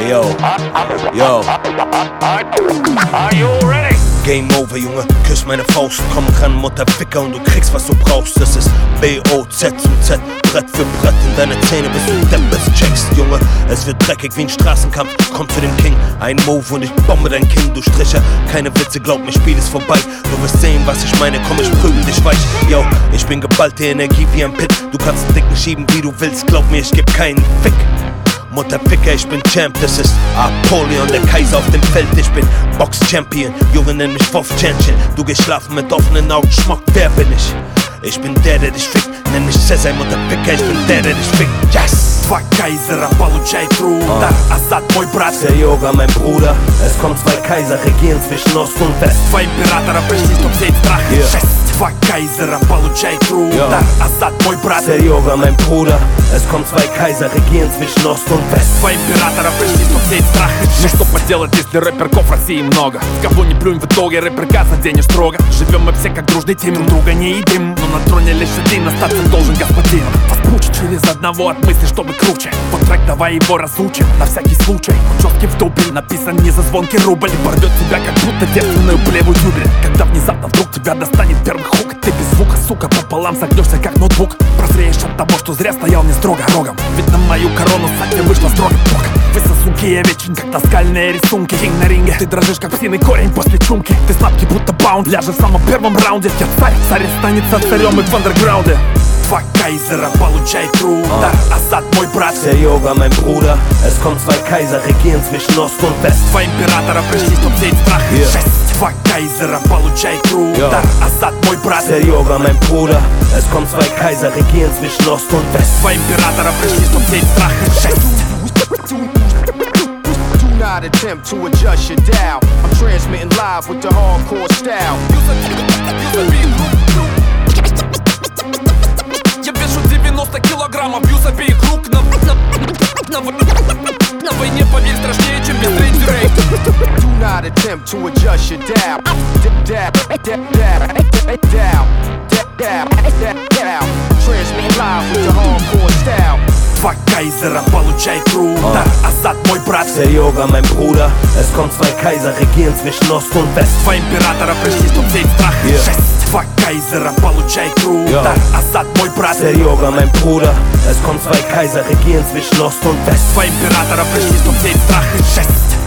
Yo, yo. Are you ready? Game over, Junge, küss meine Faust. Komm ran, Mutterficker, und du kriegst, was du brauchst. Das ist B-O-Z zum Z, Brett für Brett in deine Zähne, bis du Deppes checkst, Junge. Es wird dreckig wie ein Straßenkampf, komm zu dem King. Ein Move und ich bombe dein King, du Stricher. Keine Witze, glaub mir, Spiel ist vorbei. Du wirst sehen, was ich meine, komm, ich prügel dich weich. Yo, ich bin geballte Energie wie ein Pit. Du kannst den Dicken schieben, wie du willst, glaub mir, ich geb keinen Fick. Mutterficker, ich bin Champ, das ist Apollyon, der Kaiser auf dem Feld. Ich bin Box-Champion, Junge, nenn mich Wolf-Champion. Du gehst schlafen mit offenen Augen, Schmuck, wer bin ich? Ich bin der dich fickt, nenn mich Cäsar, Mutterficker, ich bin der dich fickt. Yes! Два Кайзера, получай труда. Асад мой брат, Серега, mein Bruder. Es kommen zwei Kaiser, regieren zwischen Ost und West. Два императора пришли, чтоб сеять страх и жесть. Два Кайзера, получай труда. Асад мой брат, Serioga, mein Bruder. Es kommen zwei Kaiser, regieren zwischen Ost und West. Два императора пришли, чтоб сеять страх и жесть. Ну что поделать, если рэперков в России много? В кого не плюнь, в итоге рэпер заденешь строго. Живем мы все как дружный тим, друг друга не едим. Но на троне лишь один, остаться должен господин. Вас круче через одного от мысли, чтобы круче. Вот трек, давай его разучим, на всякий случай. Он жесткий в дубль, написан не за звонкий рубль. Порвет тебя, как будто девственную плеву тюбель. Когда внезапно вдруг тебя достанет первый хук, ты без звука, сука, пополам согнешься, как ноутбук. Прозреешь от того, что зря стоял не строго рогом. Ведь на мою корону сатя вышла строго пук. Вы сосунки, я вечен, как наскальные рисунки. Кинг на ринге, ты дрожишь, как псиный корень после чумки. Ты сладкий, будто баунд, ляжешь в самом первом раунде. Я царь, царь останется царем и в андерграунде. Два Кайзера, получай труда. Асад мой брат, Serioga, mein Bruder. Es kommen zwei Kaiser, regieren zwischen Ost und West. Два императора пришли, чтоб сеять страх и жесть. Два Кайзера, получай труда. Асад мой брат, Serioga, mein Bruder. Es kommen zwei Kaiser, regieren zwischen Ost und West. Два императора пришли, чтоб сеять страх и жесть. Do not attempt to adjust your dial. I'm transmitting live with the hardcore style. Я вешу 90 килограммов, бью с обеих рук на войне, поверь, страшнее, чем без трейдерей. Do not attempt to adjust your dial. Transmitting live with the hardcore style. Два Кайзера, получай труда. Асад мой брат, Serioga, mein Bruder. Es kommen zwei Kaiser, regieren zwischen Ost und West. Два императора пришли, чтоб сеять страх и жесть. Два Кайзера, получай труда. Асад мой брат, Serioga, mein Bruder. Es kommen zwei Kaiser, regieren zwischen Ost und West. Два императора пришли, чтоб сеять страх и жесть.